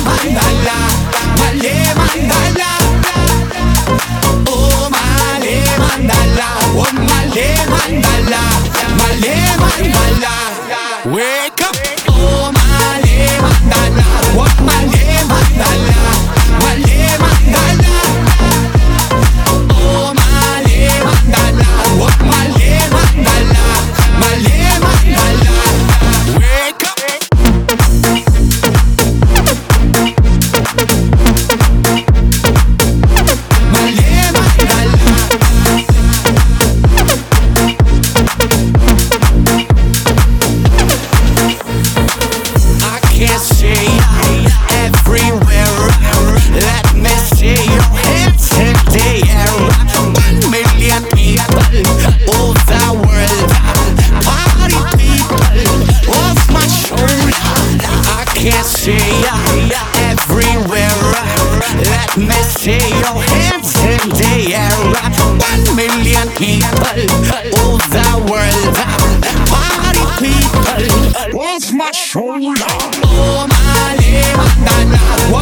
mandala, Malé mandala. Oh Malé mandala, oh Malé mandala, Malé mandala. Wake up. Oh Malé mandala, oh Malé mandala, Malé mandala. Oh Malé mandala, oh Malé mandala, Malé mandala. Wake up. See your hands in the air. 1 million people of the world, party people off my shoulder. Oh Malé mandala,